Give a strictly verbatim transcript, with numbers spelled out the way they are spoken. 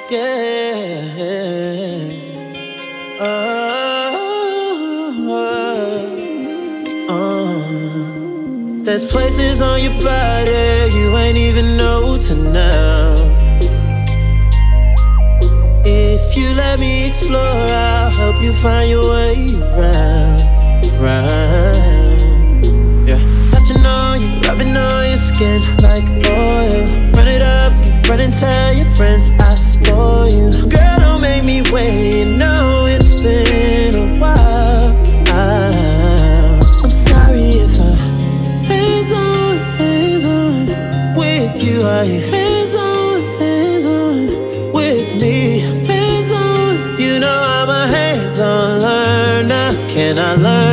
Yeah. Oh, oh, oh. There's places on your body you ain't even know till now. If you let me explore, I'll help you find your way around, round. Yeah. Touching on you, rubbing on your skin like oil. Run it up, run and tell your friends I spoil you. Girl, don't make me wait, you know it's been a while. I, I'm sorry if I hands on, hands on with you. Are you hands on, hands on with me? Hands on, you know I'm a hands-on learner. Can I learn?